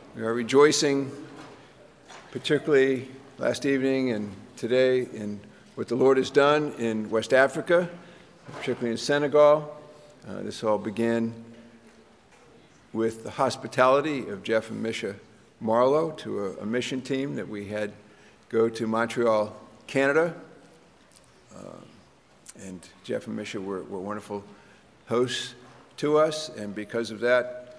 We are rejoicing, particularly last evening and today, in what the Lord has done in West Africa, particularly in Senegal. This all began with the hospitality of Jeff and Misha Marlowe to a mission team that we had go to Montreal, Canada. And Jeff and Misha were wonderful hosts to us, and because of that,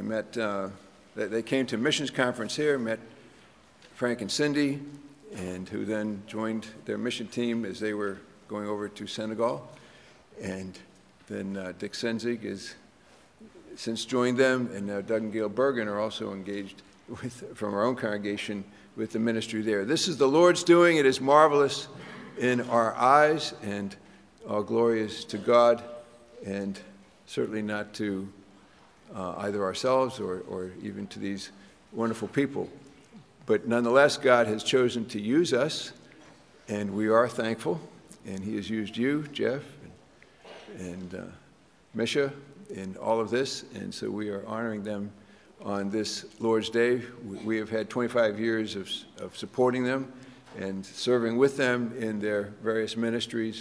they came to a missions conference here, met Frank and Cindy, and who then joined their mission team as they were going over to Senegal. And then Dick Senzig has since joined them, and now Doug and Gail Bergen are also engaged from our own congregation with the ministry there. This is the Lord's doing. It is marvelous in our eyes, and all glory is to God, and certainly not to either ourselves or even to these wonderful people. But nonetheless, God has chosen to use us, and we are thankful. And He has used you, Jeff, and Misha, in all of this. And so we are honoring them on this Lord's Day. We have had 25 years of supporting them and serving with them in their various ministries.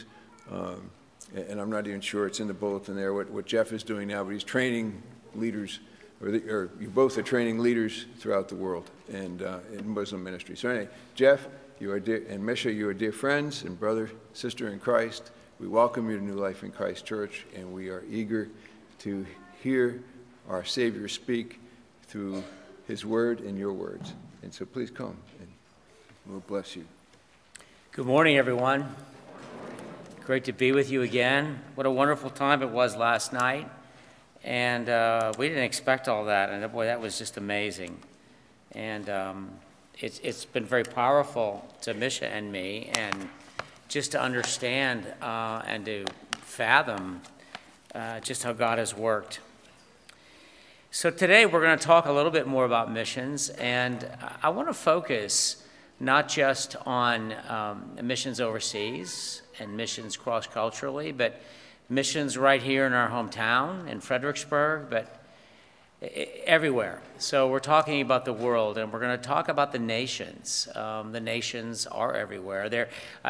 And I'm not even sure it's in the bulletin there what Jeff is doing now, but he's training leaders, or you both are training leaders throughout the world and in Muslim ministry. So anyway, Jeff, you are dear, and Misha, you are dear friends and brother, sister in Christ. We welcome you to New Life in Christ Church, and we are eager to hear our Savior speak through His word and your words. And so please come, and we'll bless you. Good morning, everyone. Great to be with you again. What a wonderful time it was last night. And we didn't expect all that. And boy, that was just amazing. And it's been very powerful to Misha and me, and just to understand and to fathom just how God has worked. So today we're going to talk a little bit more about missions. And I want to focus not just on missions overseas and missions cross-culturally, but missions right here in our hometown in Fredericksburg, but everywhere. So we're talking about the world, and we're going to talk about the nations. The nations are everywhere.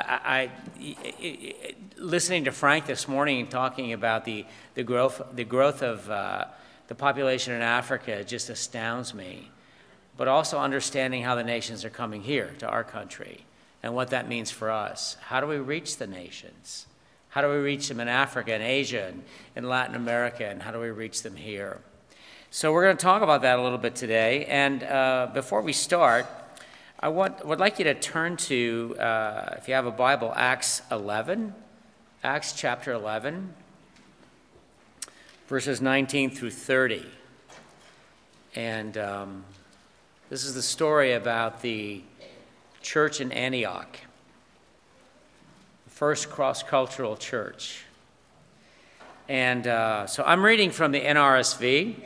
Listening to Frank this morning talking about the growth of the population in Africa just astounds me. But also understanding how the nations are coming here to our country and what that means for us. How do we reach the nations? How do we reach them in Africa and Asia and in Latin America, and how do we reach them here? So we're going to talk about that a little bit today. And before we start, I would like you to turn to, if you have a Bible, Acts chapter 11, verses 19 through 30. And this is the story about the church in Antioch, the first cross-cultural church. And so I'm reading from the NRSV,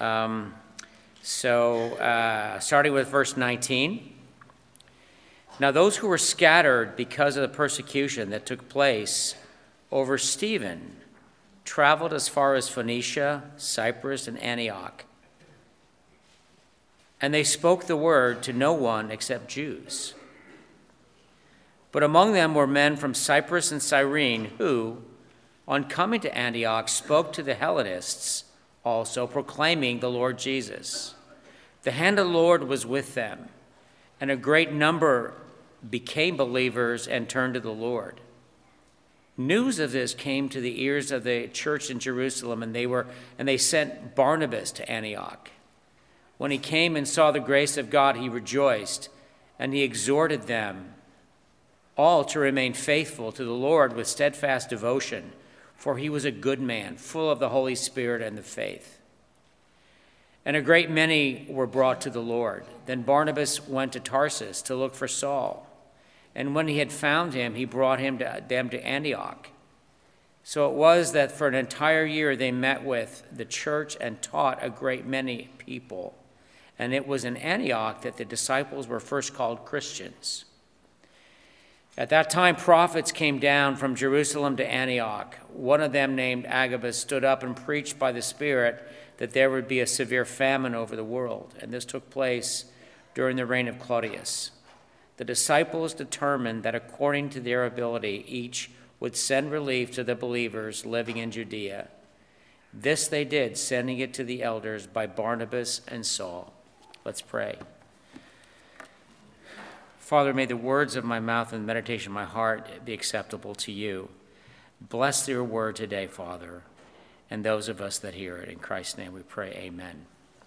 starting with verse 19. Now those who were scattered because of the persecution that took place over Stephen traveled as far as Phoenicia, Cyprus, and Antioch. And they spoke the word to no one except Jews. But among them were men from Cyprus and Cyrene who, on coming to Antioch, spoke to the Hellenists, also proclaiming the Lord Jesus. The hand of the Lord was with them, and a great number became believers and turned to the Lord. News of this came to the ears of the church in Jerusalem, and they sent Barnabas to Antioch. When he came and saw the grace of God, he rejoiced, and he exhorted them all to remain faithful to the Lord with steadfast devotion, for he was a good man, full of the Holy Spirit and the faith. And a great many were brought to the Lord. Then Barnabas went to Tarsus to look for Saul, and when he had found him, he brought them to Antioch. So it was that for an entire year they met with the church and taught a great many people. And it was in Antioch that the disciples were first called Christians. At that time, prophets came down from Jerusalem to Antioch. One of them, named Agabus, stood up and preached by the Spirit that there would be a severe famine over the world, and this took place during the reign of Claudius. The disciples determined that according to their ability, each would send relief to the believers living in Judea. This they did, sending it to the elders by Barnabas and Saul. Let's pray. Father, may the words of my mouth and the meditation of my heart be acceptable to you. Bless your word today, Father, and those of us that hear it. In Christ's name we pray, amen.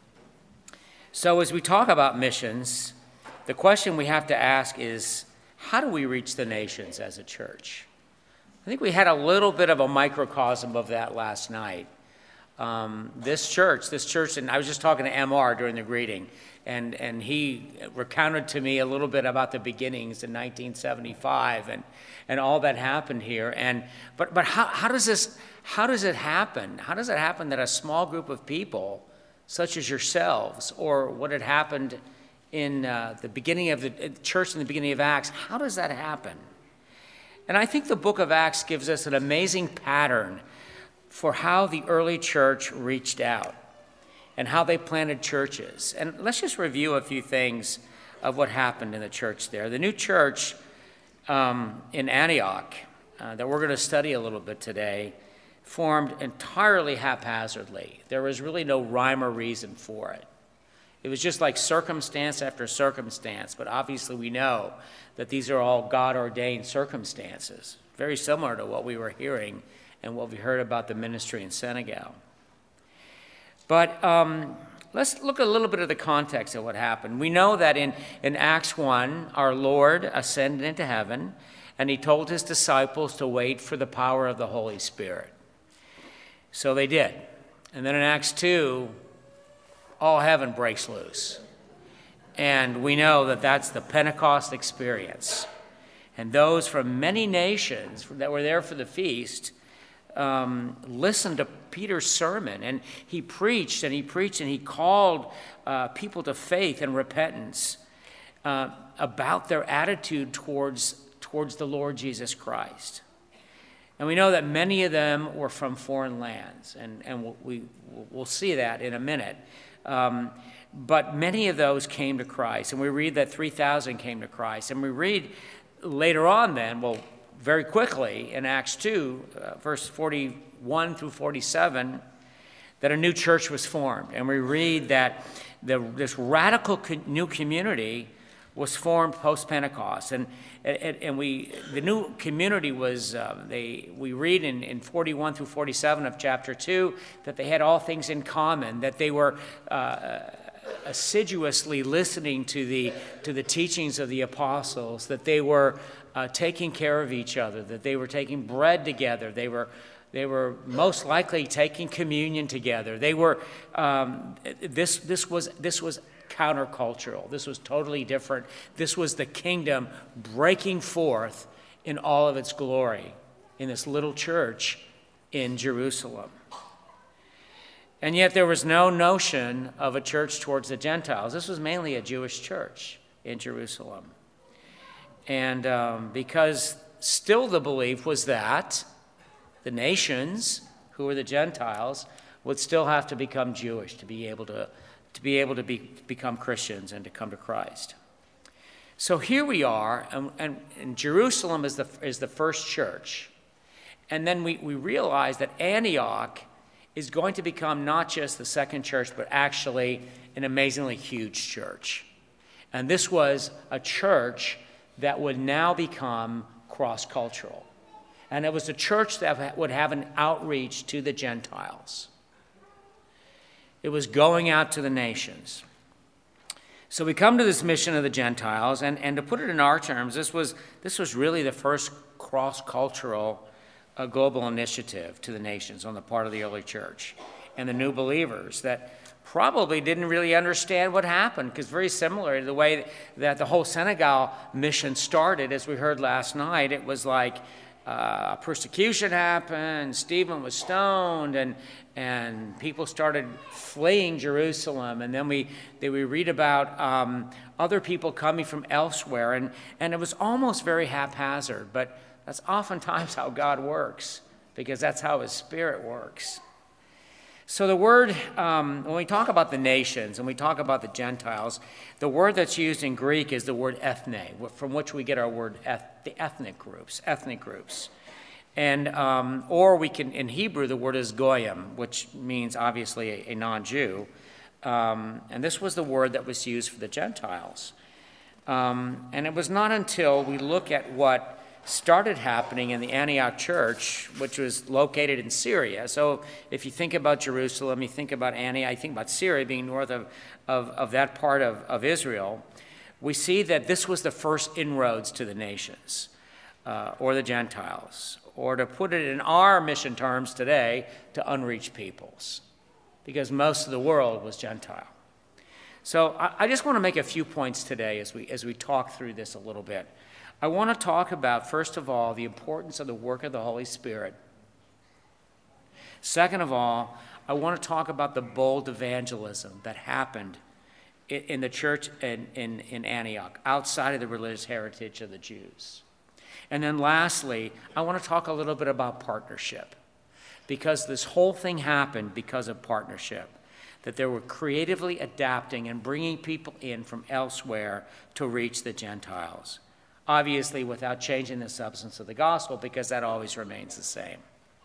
So as we talk about missions, the question we have to ask is, how do we reach the nations as a church? I think we had a little bit of a microcosm of that last night. This church, and I was just talking to MR during the greeting, and he recounted to me a little bit about the beginnings in 1975 and all that happened here. But how does it happen? How does it happen that a small group of people, such as yourselves, or what had happened in the beginning of the church in the beginning of Acts, how does that happen? And I think the book of Acts gives us an amazing pattern for how the early church reached out and how they planted churches. And let's just review a few things of what happened in the church there. The new church in Antioch that we're going to study a little bit today formed entirely haphazardly. There was really no rhyme or reason for it. It was just like circumstance after circumstance, but obviously we know that these are all God-ordained circumstances, very similar to what we were hearing and what we heard about the ministry in Senegal. But let's look at a little bit of the context of what happened. We know that in Acts 1, our Lord ascended into heaven, and he told his disciples to wait for the power of the Holy Spirit. So they did. And then in Acts 2, all heaven breaks loose. And we know that that's the Pentecost experience. And those from many nations that were there for the feast listened to Peter's sermon. And he preached and he preached and he called people to faith and repentance about their attitude towards the Lord Jesus Christ. And we know that many of them were from foreign lands. And we'll see that in a minute. But many of those came to Christ, and we read that 3,000 came to Christ. And we read later on then, very quickly in Acts 2, verse 41 through 47, that a new church was formed. And we read that this radical new community was formed post-Pentecost. And the new community was, we read in 41 through 47 of chapter 2, that they had all things in common, that they were assiduously listening to the teachings of the apostles, that they were taking care of each other, that they were taking bread together, they were most likely taking communion together. They were this was countercultural. This was totally different. This was the kingdom breaking forth in all of its glory in this little church in Jerusalem. And yet there was no notion of a church towards the Gentiles. This was mainly a Jewish church in Jerusalem. And because still the belief was that the nations, who were the Gentiles, would still have to become Jewish to be able to become Christians and to come to Christ. So here we are, and Jerusalem is the first church. And then we realize that Antioch is going to become not just the second church, but actually an amazingly huge church. And this was a church that would now become cross-cultural. And it was a church that would have an outreach to the Gentiles. It was going out to the nations. So we come to this mission of the Gentiles, and to put it in our terms, this was really the first cross-cultural global initiative to the nations on the part of the early church and the new believers that probably didn't really understand what happened, because very similar to the way that the whole Senegal mission started, as we heard last night, it was like persecution happened, Stephen was stoned, and people started fleeing Jerusalem. And then we read about other people coming from elsewhere, and it was almost very haphazard, but that's oftentimes how God works, because that's how his Spirit works. So the word, when we talk about the nations and we talk about the Gentiles, the word that's used in Greek is the word ethne, from which we get our word the ethnic groups. And, or we can, in Hebrew, the word is goyim, which means obviously a non-Jew. And this was the word that was used for the Gentiles. And it was not until we look at what started happening in the Antioch church, which was located in Syria. So if you think about Jerusalem, you think about Antioch, you think about Syria being north of that part of Israel, we see that this was the first inroads to the nations, or the Gentiles, or to put it in our mission terms today, to unreached peoples, because most of the world was Gentile. So I just want to make a few points today as we talk through this a little bit. I want to talk about, first of all, the importance of the work of the Holy Spirit. Second of all, I want to talk about the bold evangelism that happened in the church in Antioch, outside of the religious heritage of the Jews. And then lastly, I want to talk a little bit about partnership, because this whole thing happened because of partnership, that they were creatively adapting and bringing people in from elsewhere to reach the Gentiles. Obviously, without changing the substance of the gospel, because that always remains the same.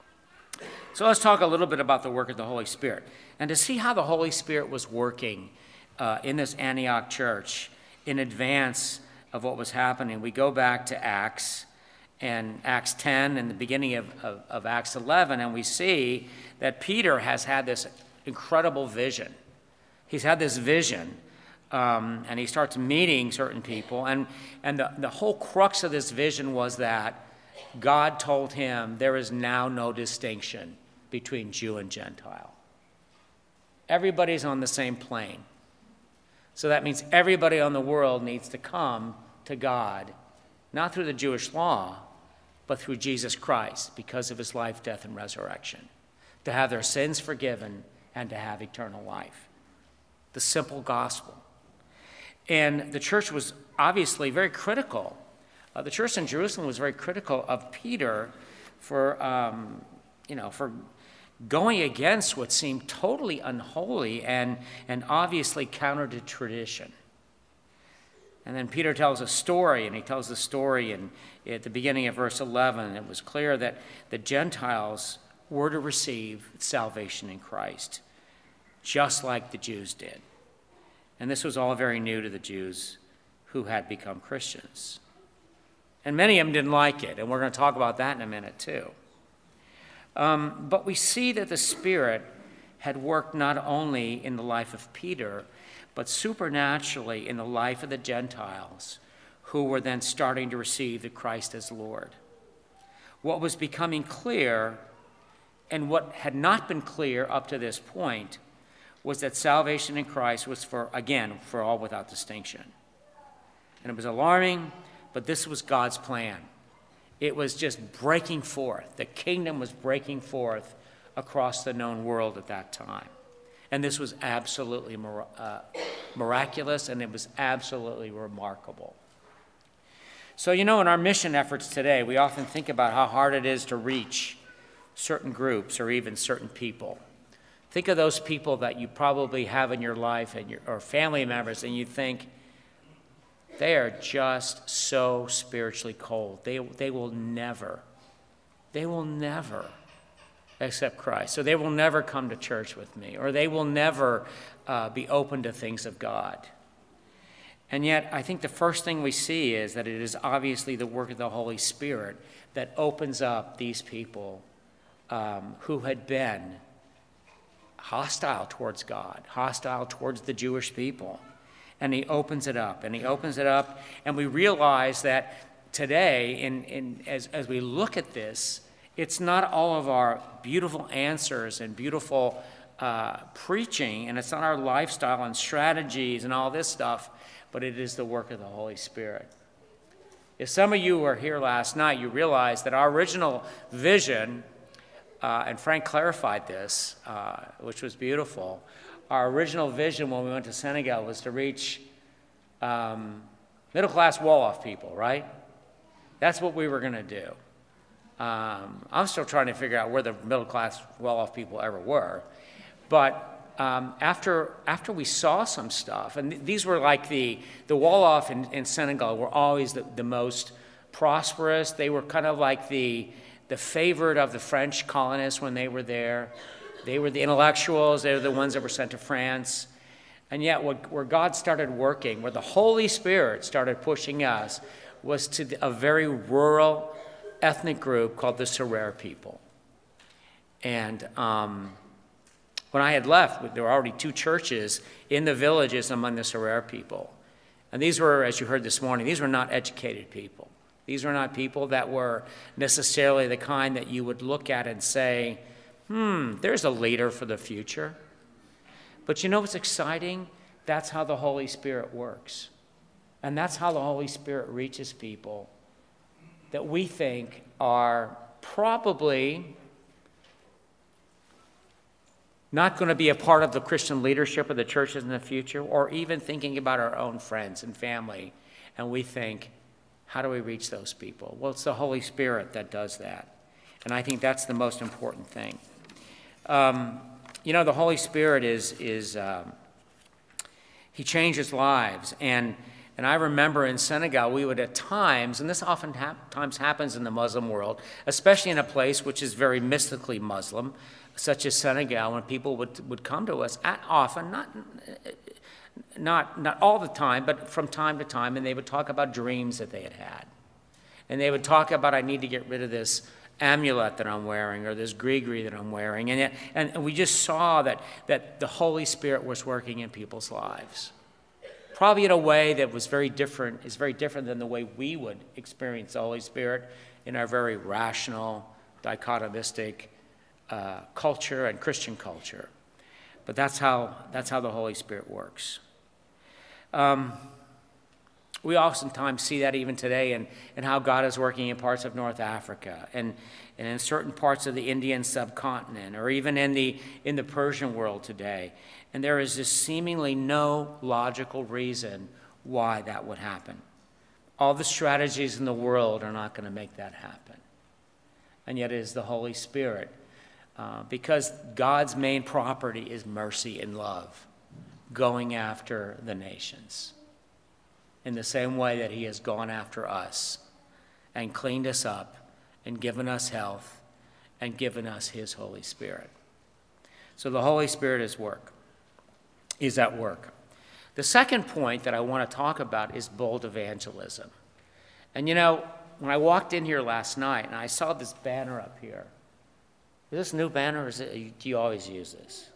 So let's talk a little bit about the work of the Holy Spirit. And to see how the Holy Spirit was working in this Antioch church in advance of what was happening, we go back to Acts, and Acts 10 and the beginning of Acts 11, and we see that Peter has had this incredible vision. He's had this vision. And he starts meeting certain people. And the whole crux of this vision was that God told him there is now no distinction between Jew and Gentile. Everybody's on the same plane. So that means everybody on the world needs to come to God, not through the Jewish law, but through Jesus Christ, because of his life, death, and resurrection, to have their sins forgiven and to have eternal life. The simple gospel. And the church was obviously very critical. The church in Jerusalem was very critical of Peter for going against what seemed totally unholy and obviously counter to tradition. And then Peter tells a story, and he tells the story at the beginning of verse 11. It was clear that the Gentiles were to receive salvation in Christ, just like the Jews did. And this was all very new to the Jews who had become Christians. And many of them didn't like it, and we're going to talk about that in a minute too. But we see that the Spirit had worked not only in the life of Peter, but supernaturally in the life of the Gentiles, who were then starting to receive the Christ as Lord. What was becoming clear, and what had not been clear up to this point, was that salvation in Christ was for all without distinction. And it was alarming, but this was God's plan. It was just breaking forth. The kingdom was breaking forth across the known world at that time. And this was absolutely miraculous, and it was absolutely remarkable. So, in our mission efforts today, we often think about how hard it is to reach certain groups or even certain people. Think of those people that you probably have in your life or family members, and you think, they are just so spiritually cold. They will never accept Christ. So they will never come to church with me, or they will never be open to things of God. And yet, I think the first thing we see is that it is obviously the work of the Holy Spirit that opens up these people who had been hostile towards God, hostile towards the Jewish people. And he opens it up, and we realize that today, as we look at this, it's not all of our beautiful answers and beautiful preaching, and it's not our lifestyle and strategies and all this stuff, but it is the work of the Holy Spirit. If some of you were here last night, you realize that our original vision, and Frank clarified this, which was beautiful. Our original vision when we went to Senegal was to reach middle-class Wolof people, right? That's what we were going to do. I'm still trying to figure out where the middle-class Wolof people ever were. But after we saw some stuff, and these were like the Wolof in Senegal were always the most prosperous. They were kind of like the favorite of the French colonists when they were there. They were the intellectuals. They were the ones that were sent to France. And yet where God started working, where the Holy Spirit started pushing us, was to a very rural ethnic group called the Serer people. And when I had left, there were already 2 churches in the villages among the Serer people. And these were, as you heard this morning, these were not educated people. These were not people that were necessarily the kind that you would look at and say, there's a leader for the future. But you know what's exciting? That's how the Holy Spirit works. And that's how the Holy Spirit reaches people that we think are probably not going to be a part of the Christian leadership of the churches in the future, or even thinking about our own friends and family. And we think, how do we reach those people? Well, it's the Holy Spirit that does that. And I think that's the most important thing. The Holy Spirit he changes lives. And I remember in Senegal, we would at times, and this oftentimes happens in the Muslim world, especially in a place which is very mystically Muslim, such as Senegal, when people would come to us often, not all the time, but from time to time, and they would talk about dreams that they had had. And they would talk about, I need to get rid of this amulet that I'm wearing, or this gree-gree that I'm wearing. And we just saw that the Holy Spirit was working in people's lives. Probably in a way that is very different than the way we would experience the Holy Spirit in our very rational, dichotomistic culture and Christian culture. But that's how the Holy Spirit works. We oftentimes see that even today in how God is working in parts of North Africa and in certain parts of the Indian subcontinent, or even in the Persian world today. And there is just seemingly no logical reason why that would happen. All the strategies in the world are not going to make that happen. And yet it is the Holy Spirit, because God's main property is mercy and love, going after the nations in the same way that he has gone after us and cleaned us up and given us health and given us his Holy Spirit. So the Holy Spirit is at work. The second point that I want to talk about is bold evangelism. And when I walked in here last night and I saw this banner up here, is this a new banner, or do you always use this?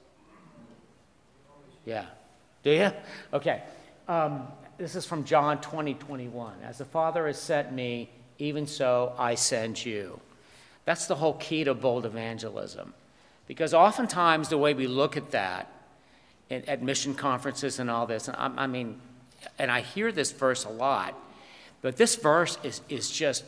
Yeah. Do you? Okay. This is from John 20:21. As the Father has sent me, even so I send you. That's the whole key to bold evangelism. Because oftentimes the way we look at that at mission conferences and all this, and I hear this verse a lot, but this verse is just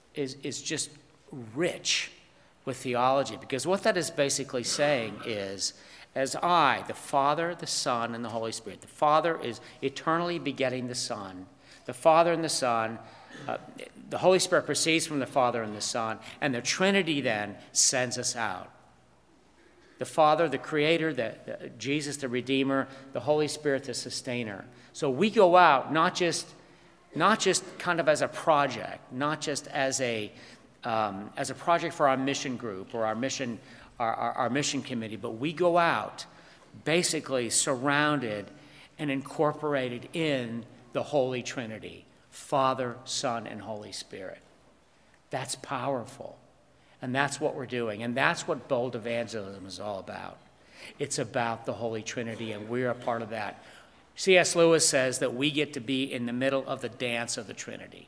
rich with theology, because what that is basically saying is, as I, the Father, the Son, and the Holy Spirit, the Father is eternally begetting the Son. The Father and the Son, the Holy Spirit proceeds from the Father and the Son, and the Trinity then sends us out. The Father, the Creator, Jesus, the Redeemer, the Holy Spirit, the Sustainer. So we go out not just kind of as a project, not just as a project for our mission group or our mission committee, but we go out basically surrounded and incorporated in the Holy Trinity, Father, Son, and Holy Spirit. That's powerful. And that's what we're doing. And that's what bold evangelism is all about. It's about the Holy Trinity, and we're a part of that. C.S. Lewis says that we get to be in the middle of the dance of the Trinity.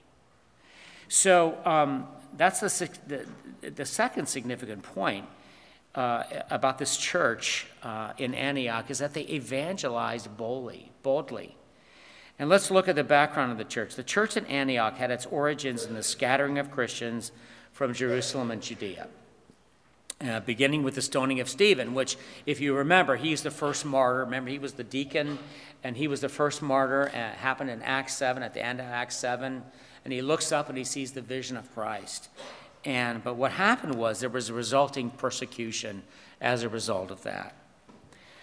So that's the second significant point about this church in Antioch, is that they evangelized boldly. And let's look at the background of the church. The church in Antioch had its origins in the scattering of Christians from Jerusalem and Judea, beginning with the stoning of Stephen, which, if you remember, he's the first martyr. Remember, he was the deacon, and he was the first martyr. It happened in Acts 7, at the end of Acts 7, and he looks up and he sees the vision of Christ. But what happened was there was a resulting persecution as a result of that.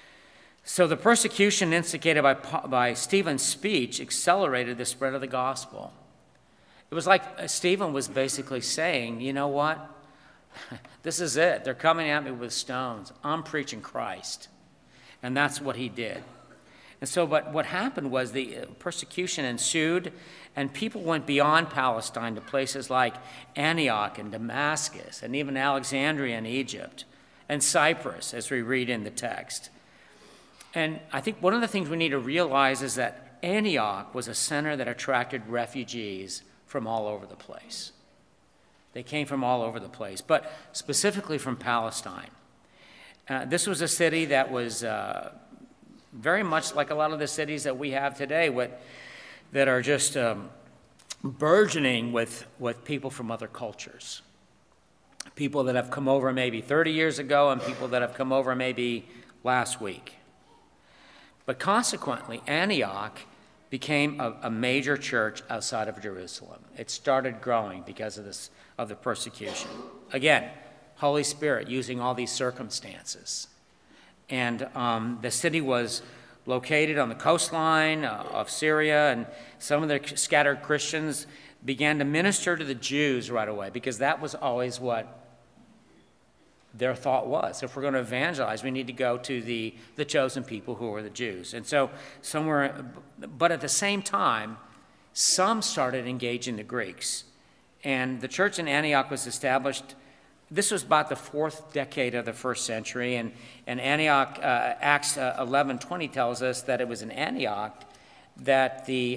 So the persecution instigated by Stephen's speech accelerated the spread of the gospel. It was like Stephen was basically saying, you know what? This is it. They're coming at me with stones. I'm preaching Christ. And that's what he did. And so, but what happened was the persecution ensued, and people went beyond Palestine to places like Antioch and Damascus, and even Alexandria in Egypt, and Cyprus, as we read in the text. And I think one of the things we need to realize is that Antioch was a center that attracted refugees from all over the place. They came from all over the place, but specifically from Palestine. This was a city that was very much like a lot of the cities that we have today, that are just burgeoning with people from other cultures. People that have come over maybe 30 years ago and people that have come over maybe last week. But consequently, Antioch became a major church outside of Jerusalem. It started growing because of the persecution. Again, Holy Spirit using all these circumstances. And the city was located on the coastline of Syria, and some of the scattered Christians began to minister to the Jews right away, because that was always what their thought was. If we're going to evangelize, we need to go to the chosen people who are the Jews. And so but at the same time, some started engaging the Greeks. And the church in Antioch was established. This was about the 4th decade of the 1st century, and Antioch, Acts 11:20 tells us that it was in Antioch that the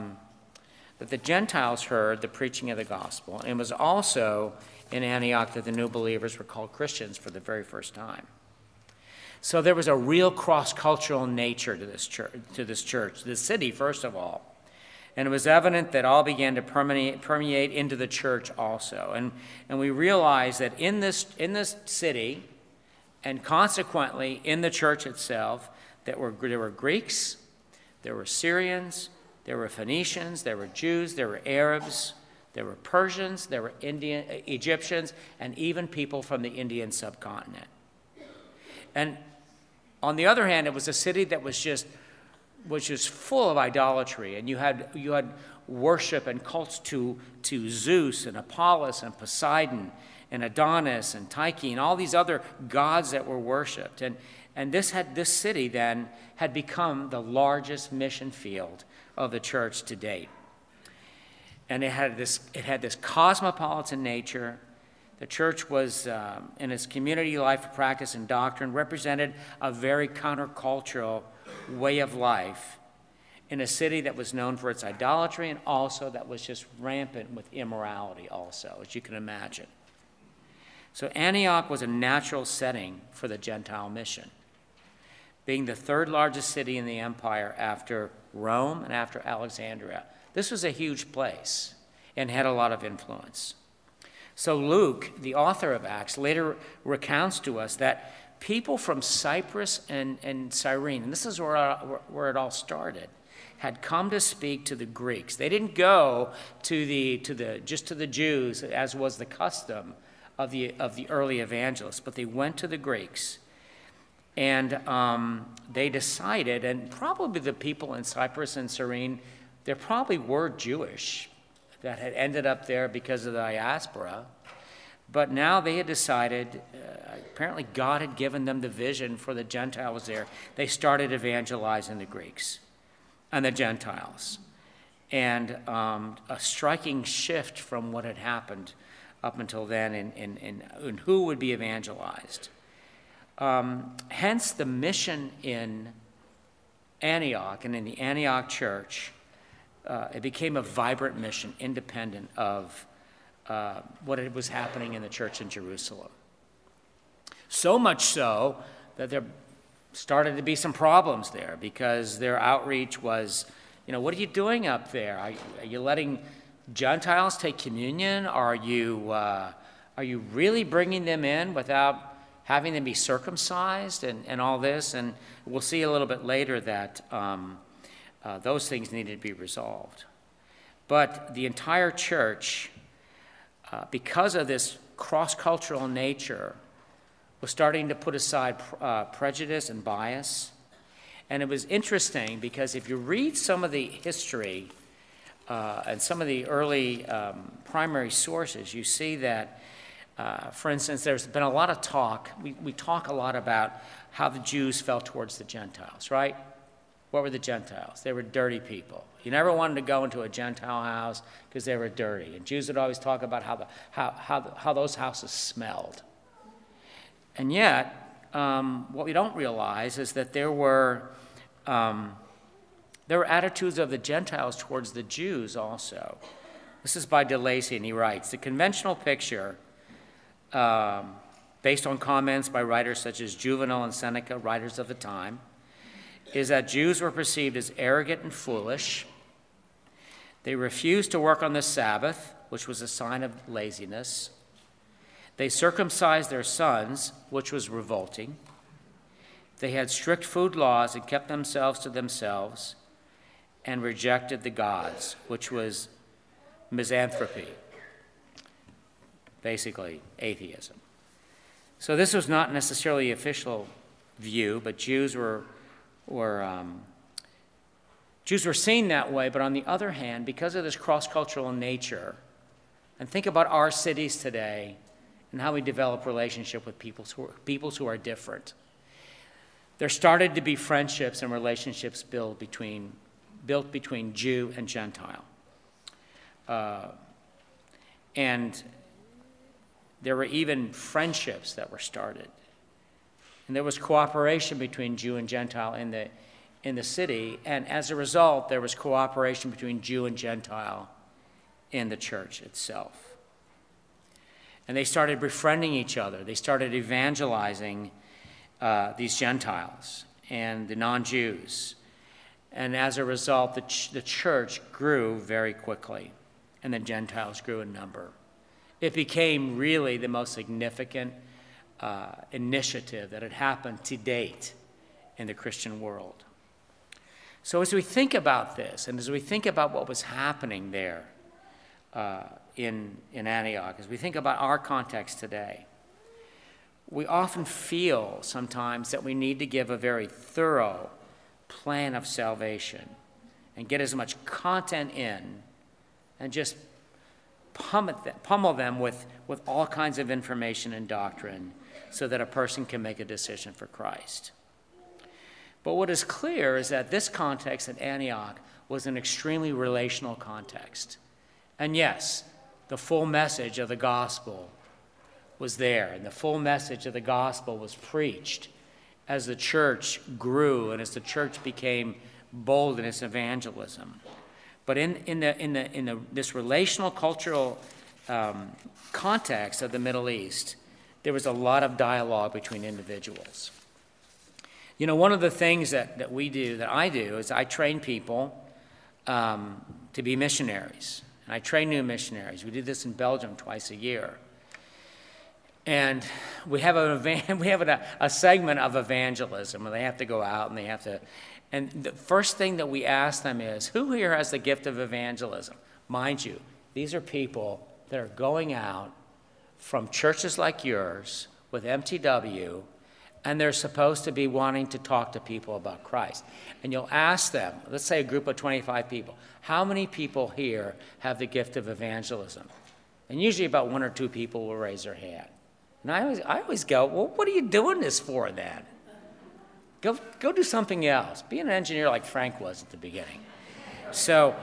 Gentiles heard the preaching of the gospel, and it was also in Antioch that the new believers were called Christians for the very first time. So there was a real cross-cultural nature to this church, the city, first of all. And it was evident that all began to permeate into the church also. And we realized that in this city, and consequently in the church itself, there were Greeks, there were Syrians, there were Phoenicians, there were Jews, there were Arabs, there were Persians, there were Egyptians, and even people from the Indian subcontinent. And on the other hand, it was a city that was just full of idolatry, and you had worship and cults to Zeus and Apollos and Poseidon and Adonis and Tyche and all these other gods that were worshipped. And this city then had become the largest mission field of the church to date. And it had this cosmopolitan nature. The church was, in its community life, practice, and doctrine, represented a very countercultural way of life in a city that was known for its idolatry, and also that was just rampant with immorality also, as you can imagine. So Antioch was a natural setting for the Gentile mission, being the 3rd largest city in the empire after Rome and after Alexandria. This was a huge place and had a lot of influence. So Luke, the author of Acts, later recounts to us that people from Cyprus and Cyrene, and this is where it all started, had come to speak to the Greeks. They didn't go just to the Jews, as was the custom of the early evangelists, but they went to the Greeks. And they decided, and probably the people in Cyprus and Cyrene, there probably were Jewish that had ended up there because of the diaspora. But now they had decided, apparently God had given them the vision for the Gentiles there. They started evangelizing the Greeks and the Gentiles. And a striking shift from what had happened up until then in who would be evangelized. Hence the mission in Antioch and in the Antioch church, it became a vibrant mission independent of what was happening in the church in Jerusalem. So much so that there started to be some problems there, because their outreach was, what are you doing up there? Are you letting Gentiles take communion? Are you really bringing them in without having them be circumcised and all this? And we'll see a little bit later that those things needed to be resolved. But the entire church, because of this cross-cultural nature, was starting to put aside prejudice and bias And it was interesting because if you read some of the history and some of the early primary sources, you see that, for instance, there's been a lot of talk. We talk a lot about how the Jews felt towards the Gentiles, right? What were the Gentiles? They were dirty people. You never wanted to go into a Gentile house because they were dirty. And Jews would always talk about how those houses smelled. And yet, what we don't realize is that there were attitudes of the Gentiles towards the Jews also. This is by DeLacy, and he writes, the conventional picture, based on comments by writers such as Juvenal and Seneca, writers of the time, is that Jews were perceived as arrogant and foolish. They refused to work on the Sabbath, which was a sign of laziness. They circumcised their sons, which was revolting. They had strict food laws and kept themselves to themselves and rejected the gods, which was misanthropy, basically atheism. So this was not necessarily the official view, but Jews were seen that way. But on the other hand, because of this cross-cultural nature, and think about our cities today and how we develop relationship with peoples who are different. There started to be friendships and relationships built between Jew and Gentile. And there were even friendships that were started. And there was cooperation between Jew and Gentile in the city, and as a result, there was cooperation between Jew and Gentile in the church itself. And they started befriending each other. They started evangelizing these Gentiles and the non-Jews. And as a result, the church grew very quickly, and the Gentiles grew in number. It became really the most significant initiative that had happened to date in the Christian world. So as we think about this, and as we think about what was happening there in Antioch, as we think about our context today, we often feel sometimes that we need to give a very thorough plan of salvation and get as much content in and just pummel them with all kinds of information and doctrine so that a person can make a decision for Christ. But what is clear is that this context at Antioch was an extremely relational context. And yes, the full message of the gospel was there, and the full message of the gospel was preached as the church grew and as the church became bold in its evangelism. But in this relational cultural context of the Middle East, there was a lot of dialogue between individuals. You know, one of the things that I do, is I train people to be missionaries. And I train new missionaries. We do this in Belgium twice a year. And we have a segment of evangelism where they have to go out and they have to. And the first thing that we ask them is, who here has the gift of evangelism? Mind you, these are people that are going out from churches like yours with MTW, and they're supposed to be wanting to talk to people about Christ. And you'll ask them, let's say a group of 25 people, how many people here have the gift of evangelism? And usually about one or two people will raise their hand. And I always go, well, what are you doing this for then? Go do something else. Be an engineer like Frank was at the beginning. So,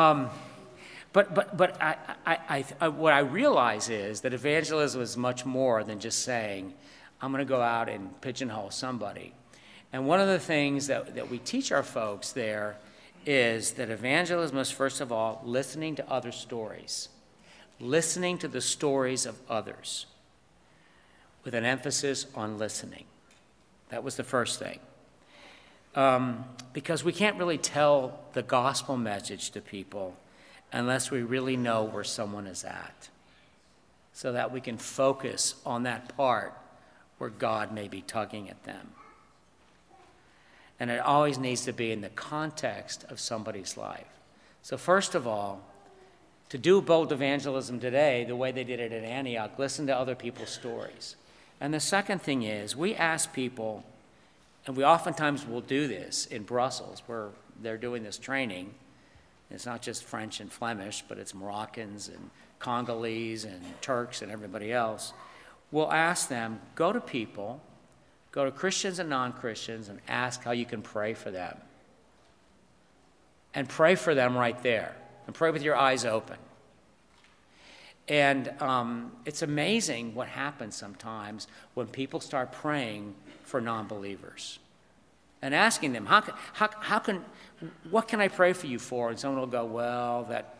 but what I realize is that evangelism is much more than just saying, I'm going to go out and pigeonhole somebody. And one of the things that we teach our folks there is that evangelism is, first of all, listening to other stories, listening to the stories of others, with an emphasis on listening. That was the first thing. Because we can't really tell the gospel message to people unless we really know where someone is at, so that we can focus on that part where God may be tugging at them. And it always needs to be in the context of somebody's life. So first of all, to do bold evangelism today, the way they did it at Antioch, listen to other people's stories. And the second thing is, we ask people And we oftentimes will do this in Brussels, where they're doing this training. It's not just French and Flemish, but it's Moroccans and Congolese and Turks and everybody else. We'll ask them, go to people, go to Christians and non-Christians, and ask how you can pray for them. And pray for them right there. And pray with your eyes open. And it's amazing what happens sometimes when people start praying for non-believers and asking them, what can I pray for you for? And someone will go, well, that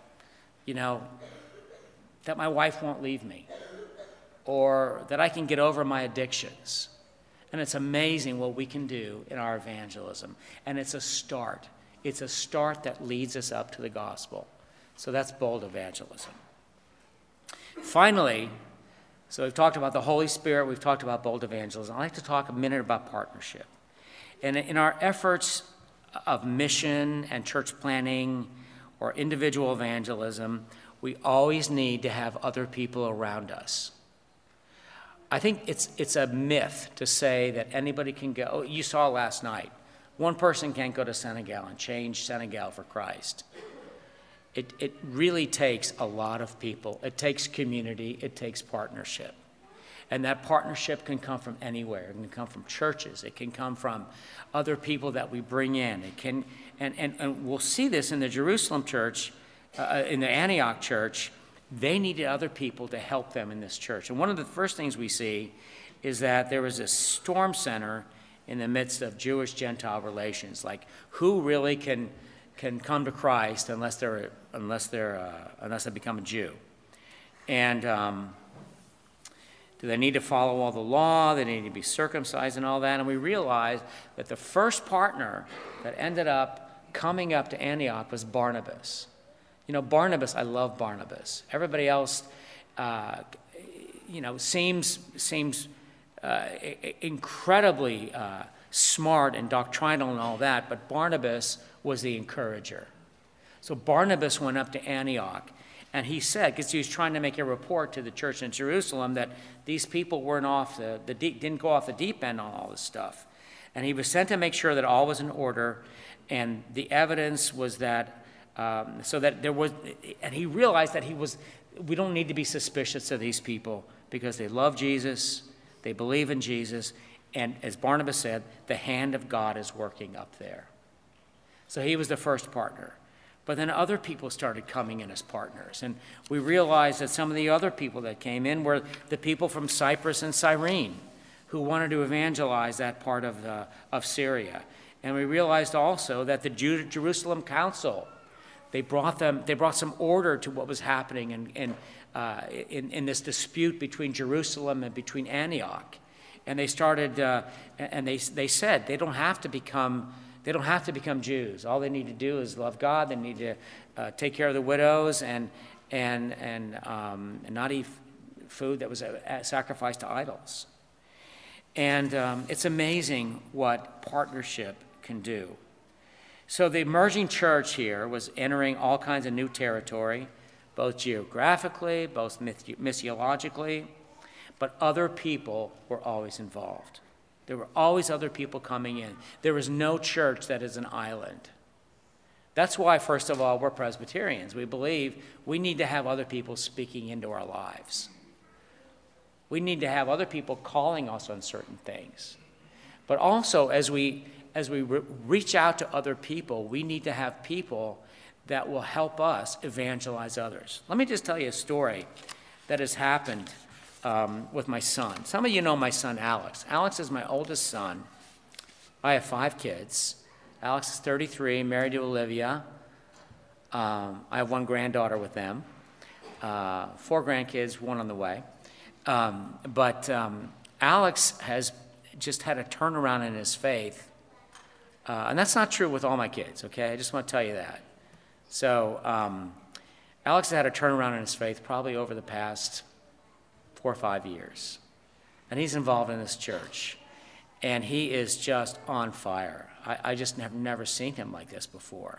my wife won't leave me, or that I can get over my addictions. And it's amazing what we can do in our evangelism. And it's a start. It's a start that leads us up to the gospel. So that's bold evangelism. Finally, so we've talked about the Holy Spirit, we've talked about bold evangelism. I'd like to talk a minute about partnership. And in our efforts of mission and church planning or individual evangelism, we always need to have other people around us. I think it's a myth to say that anybody can go. Oh, you saw last night, one person can't go to Senegal and change Senegal for Christ. It really takes a lot of people. It takes community. It takes partnership. And that partnership can come from anywhere. It can come from churches. It can come from other people that we bring in. It can, and we'll see this in the Jerusalem church, in the Antioch church. They needed other people to help them in this church. And one of the first things we see is that there was a storm center in the midst of Jewish-Gentile relations. Like, who really can come to Christ unless they become a Jew? And do they need to follow all the law? They need to be circumcised and all that. And we realized that the first partner that ended up coming up to Antioch was Barnabas. Barnabas, I love Barnabas. Everybody else, seems incredibly smart and doctrinal and all that, but Barnabas was the encourager. So Barnabas went up to Antioch, and he said, because he was trying to make a report to the church in Jerusalem, that these people weren't didn't go off the deep end on all this stuff. And he was sent to make sure that all was in order, and the evidence was that, and he realized that we don't need to be suspicious of these people because they love Jesus, they believe in Jesus, and as Barnabas said, the hand of God is working up there. So he was the first partner. But then other people started coming in as partners. And we realized that some of the other people that came in were the people from Cyprus and Cyrene who wanted to evangelize that part of Syria. And we realized also that the Jerusalem Council, they brought some order to what was happening in this dispute between Jerusalem and between Antioch. And they started, and they said they don't have to become Jews. All they need to do is love God. They need to take care of the widows and not eat food that was sacrificed to idols. And it's amazing what partnership can do. So the emerging church here was entering all kinds of new territory, both geographically, both missiologically, but other people were always involved. There were always other people coming in. There is no church that is an island. That's why, first of all, we're Presbyterians. We believe we need to have other people speaking into our lives. We need to have other people calling us on certain things. But also, as we reach out to other people, we need to have people that will help us evangelize others. Let me just tell you a story that has happened with my son. Some of you know my son, Alex. Alex is my oldest son. I have 5 kids. Alex is 33, married to Olivia. I have 1 granddaughter with them. 4 grandkids, 1 on the way. But Alex has just had a turnaround in his faith. And that's not true with all my kids, okay? I just want to tell you that. So Alex has had a turnaround in his faith probably over the past 4 or 5 years. And he's involved in this church. And he is just on fire. I just have never seen him like this before.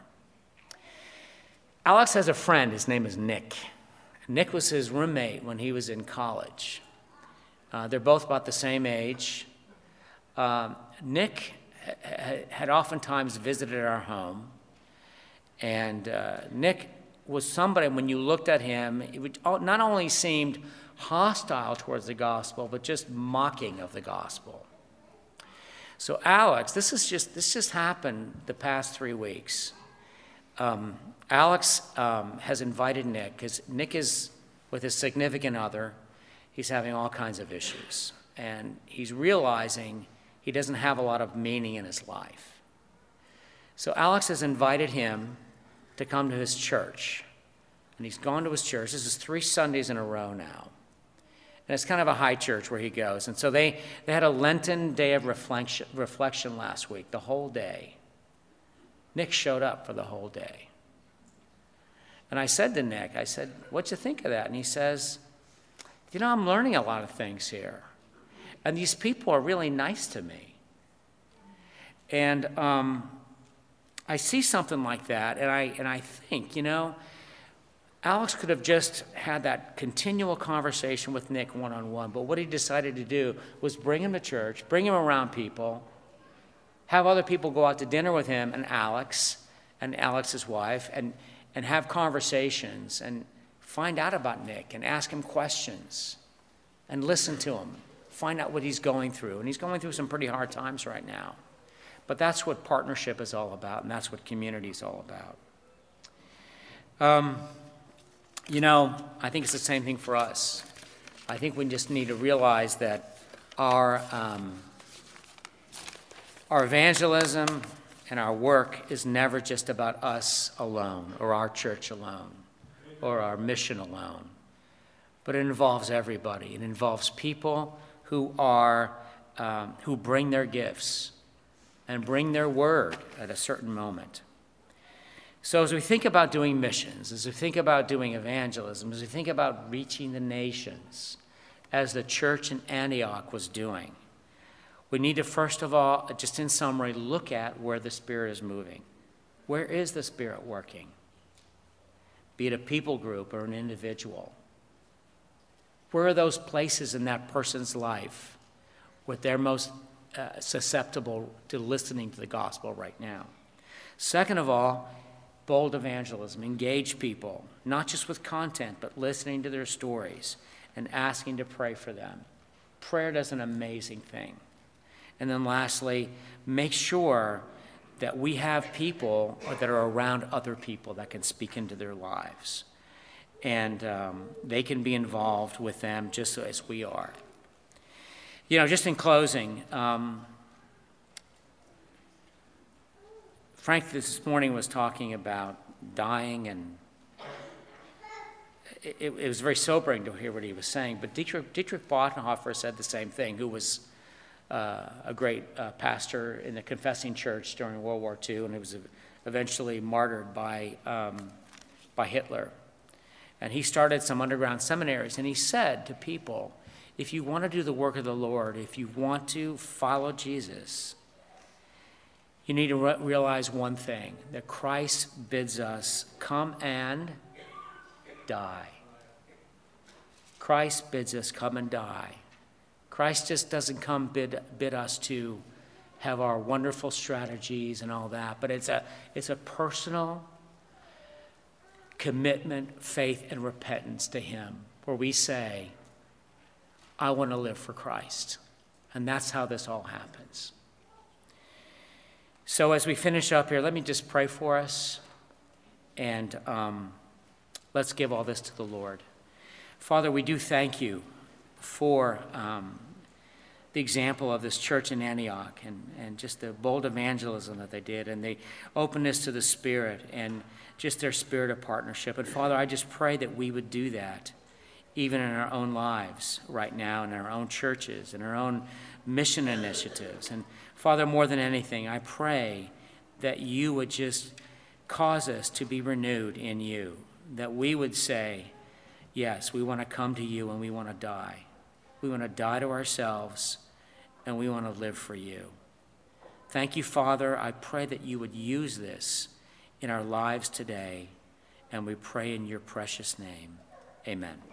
Alex has a friend. His name is Nick. Nick was his roommate when he was in college. They're both about the same age. Nick had oftentimes visited our home. And Nick was somebody, when you looked at him, it would not only seemed hostile towards the gospel, but just mocking of the gospel. So Alex, this just happened the past 3 weeks. Alex has invited Nick, because Nick is with his significant other. He's having all kinds of issues, and he's realizing he doesn't have a lot of meaning in his life. So Alex has invited him to come to his church, and he's gone to his church. This is 3 Sundays in a row now, and it's kind of a high church where he goes. And so they had a Lenten day of reflection last week, the whole day. Nick showed up for the whole day. And I said to Nick, what'd you think of that? And he says, I'm learning a lot of things here. And these people are really nice to me. And I see something like that, and I think, Alex could have just had that continual conversation with Nick one-on-one, but what he decided to do was bring him to church, bring him around people, have other people go out to dinner with him and Alex's wife, and have conversations and find out about Nick and ask him questions and listen to him, find out what he's going through. And he's going through some pretty hard times right now. But that's what partnership is all about, and that's what community is all about. I think it's the same thing for us. I think we just need to realize that our evangelism and our work is never just about us alone or our church alone or our mission alone, but it involves everybody. It involves people who bring their gifts and bring their word at a certain moment. So as we think about doing missions, as we think about doing evangelism, as we think about reaching the nations, as the church in Antioch was doing, we need to, first of all, just in summary, look at where the Spirit is moving. Where is the Spirit working? Be it a people group or an individual. Where are those places in that person's life where they're most susceptible to listening to the gospel right now? Second of all, bold evangelism. Engage people, not just with content, but listening to their stories and asking to pray for them. Prayer does an amazing thing. And then lastly, make sure that we have people that are around other people that can speak into their lives. And they can be involved with them just as we are. Just in closing, Frank this morning was talking about dying, and it was very sobering to hear what he was saying. But Dietrich Bonhoeffer said the same thing, who was a great pastor in the Confessing Church during World War II, and he was eventually martyred by Hitler. And he started some underground seminaries, and he said to people, if you want to do the work of the Lord, if you want to follow Jesus, you need to realize one thing, that Christ bids us come and die. Christ bids us come and die. Christ just doesn't come bid us to have our wonderful strategies and all that, but it's a personal commitment, faith, and repentance to him, where we say, I want to live for Christ. And that's how this all happens. So as we finish up here, let me just pray for us, and let's give all this to the Lord. Father, we do thank you for the example of this church in Antioch and just the bold evangelism that they did and the openness to the Spirit and just their spirit of partnership. And Father, I just pray that we would do that even in our own lives right now, in our own churches, in our own mission initiatives. And Father, more than anything, I pray that you would just cause us to be renewed in you, that we would say, yes, we want to come to you and we want to die. We want to die to ourselves and we want to live for you. Thank you, Father. I pray that you would use this in our lives today, and we pray in your precious name. Amen.